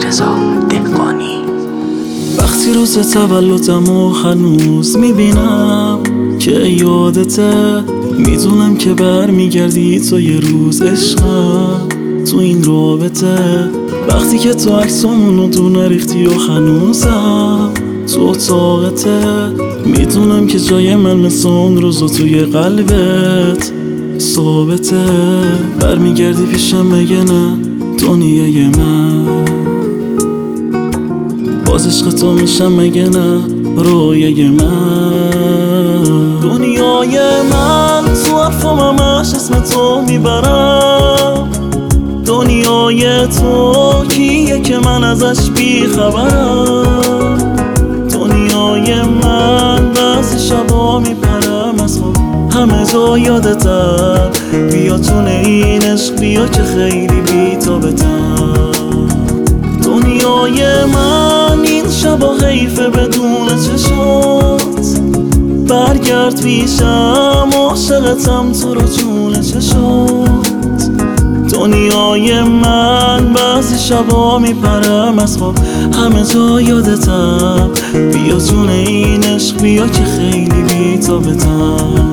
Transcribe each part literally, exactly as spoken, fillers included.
رضا دهقانی. وقتی روز تولدم و هنوز میبینم که یادته، میدونم که بر میگردی تو یه روز عشقم تو این رابطه. وقتی که تو عکسامونو دونه ریختی و هنوزم تو اتاقته، میدونم که جای من مثل اون روزا توی قلبت ثابته. برمیگردی پیشم مگه نه دنیای من، باز عشق تو میشم مگه نه رویای من. دنیای من تو حرفم همش اسم تو میبرم، دنیای تو کیه که من ازش بیخبرم. دنیای من بعضی شبا میپرم از خواب همه جا یادتم، بیا تونه این عشق بیا که خیلی بی‌تابتم. دنیای من این شبا حیفه بدون چشات، برگرد پیشم عاشقتم تو رو جون چشات. دنیای من بعضی شبا میپرم از خواب همه جا یادتم، بیا جون این عشق بیا که خیلی بی‌تابتم.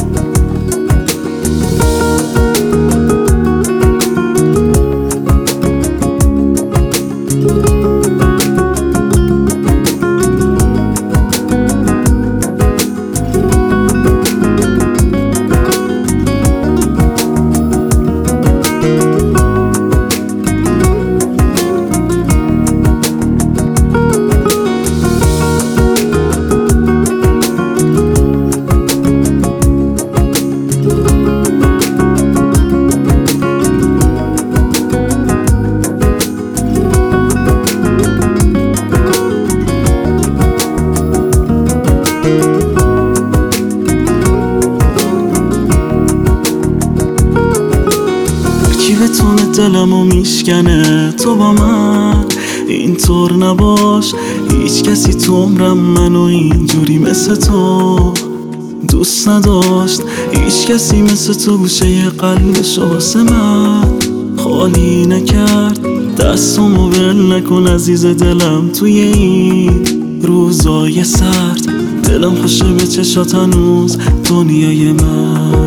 کی بتونه دلمو میشکنه تو با من اینطور نباش. هیچ کسی تو عمرم منو اینجوری مثل تو دوست نداشت، هیچ کسی مثل تو گوشه قلبشو واسه من خالی نکرد. دستمو ول نکن عزیز دلم توی این روزای سرد، دلم خوشه به چشات هنوز دنیای من.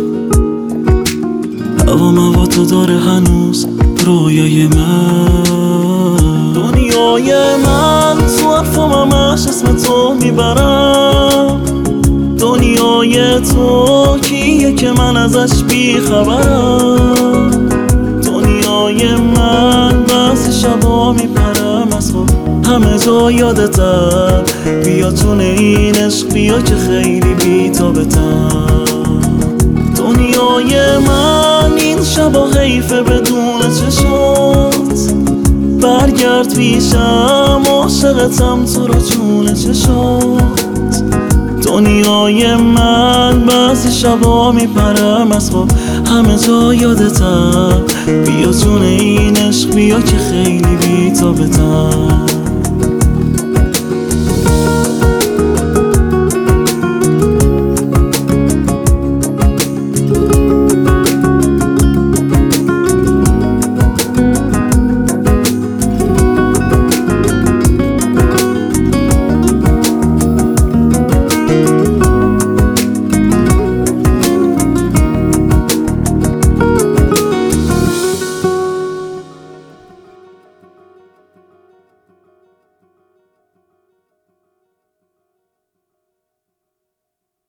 هوا موا تو داره هنوز رویای من. دنیای من تو حرفم همش اسم تو میبرم، دنیای تو کیه که من ازش بیخبرم. دنیای من بعضی شبا میپرم از خواب همه جا یادتم، بیا تونه این عشق بیا که خیلی بی‌تابتم. دنیای من این شبا حیفه بدون چشات، برگرد پیشم عاشقتم تو رو جون چشات. دنیای من بعضی شبا میپرم از خواب همه جا یادتم، بیا جون این عشق بیا که خیلی بی‌تابتم.